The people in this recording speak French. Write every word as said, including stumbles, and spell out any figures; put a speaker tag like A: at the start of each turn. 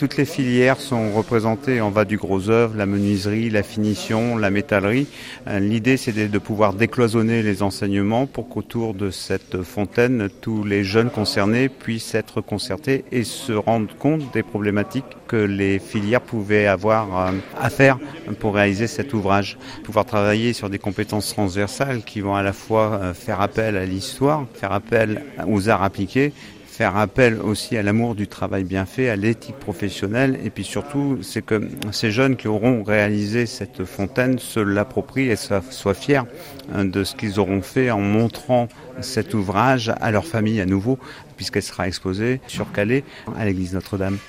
A: Toutes les filières sont représentées. On va du gros œuvre, la menuiserie, la finition, la métallerie. L'idée, c'est de pouvoir décloisonner les enseignements pour qu'autour de cette fontaine, tous les jeunes concernés puissent être concertés et se rendre compte des problématiques que les filières pouvaient avoir à faire pour réaliser cet ouvrage. Pouvoir travailler sur des compétences transversales qui vont à la fois faire appel à l'histoire, faire appel aux arts appliqués, faire appel aussi à l'amour du travail bien fait, à l'éthique professionnelle, et puis surtout, c'est que ces jeunes qui auront réalisé cette fontaine se l'approprient et soient fiers de ce qu'ils auront fait en montrant cet ouvrage à leur famille à nouveau, puisqu'elle sera exposée sur Calais à l'église Notre-Dame.